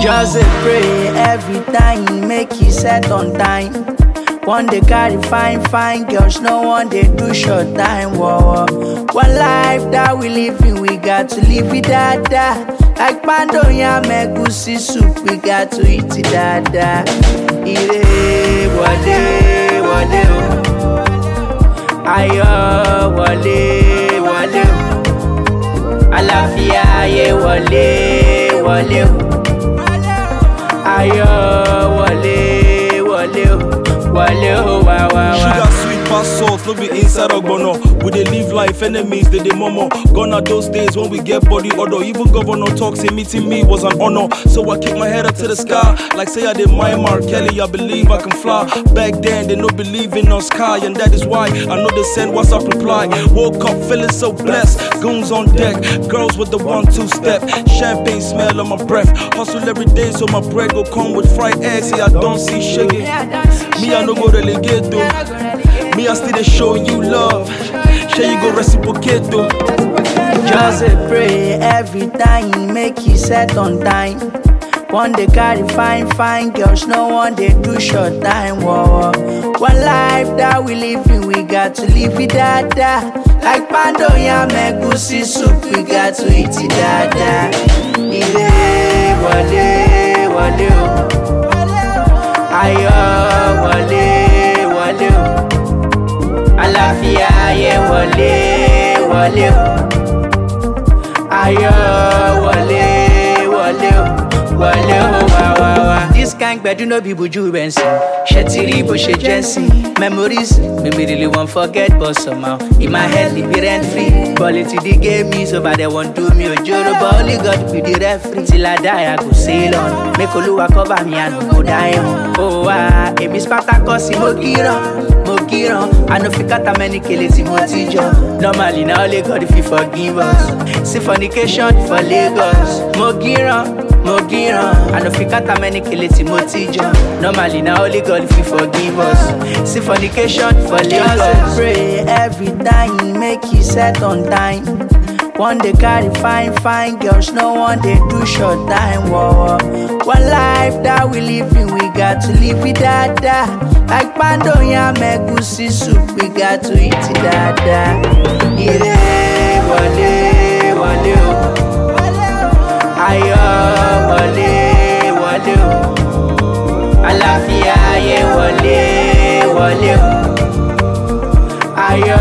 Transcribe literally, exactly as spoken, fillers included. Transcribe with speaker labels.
Speaker 1: Just a pray every time, make you set on time. One day carry fine, fine girls, no one they do short time. Whoa, whoa. One life that we living, we got to live it dada. Like pando yam egusi soup, we got to eat it dada. Ire wale wale o, ayo wale wale o, alafia ye wale wale o, ayo wale wale o.
Speaker 2: Sugar sweet pass salt, no be inside ogbono. We dey live life, enemies they dey murmur. Gone are those days when we get body odor. Even governor talks, say meeting me was an honor. So I keep my head up to the sky, like say I did my Mark Kelly. I believe I can fly. Back then they no believe in us sky, and that is why I know they send WhatsApp reply. Woke up feeling so blessed, goons on deck, girls with the one-two step, champagne smell on my breath. Hustle every day so my bread go come with fried eggs. See I don't see shaking. Me I no go relegate though. Me I still dey show you love. Shall you go reciprocate though?
Speaker 1: Just a pray every time, make you set on time. One day carry fine, fine girls, no one they do short time. Whoa, whoa. One life that we living, we got to live it dada. Like pando yam egusi soup, we got to eat it dada. Ire wale wale o, ayo wale wale o, alafia ye wale wale o, ayo wale wale o, wale o wa wa wa. This kind gbedu no be buju bensin, shetiri bo she jensin. Memories me me really won't forget, but somehow in my head it be rent free. Quality the game is over, they won't do me a joro, but only God be the referee. Till I die I go sail on, make Oluwa cover me and no go die on. Oh ah, it be Spartacus in Mogiron, Mogiron. I know fi kata many killings in Motijo. Normally now only God if you forgive us. See fornication for Lagos, Mogiron, Mogiron. I know fi kata many killings in Motijo. Normally now only God if you forgive us. See fornication for Lagos. Just pray every time, make you set on time. One day carry fine, fine girls, no one they do short time. Whoa, whoa. One life that we living, we got to live it dada. Like pando yam egusi soup, we got to eat it dada. Ire wale wale o, ayo wale wale o, alafia ye wale wale o, ayo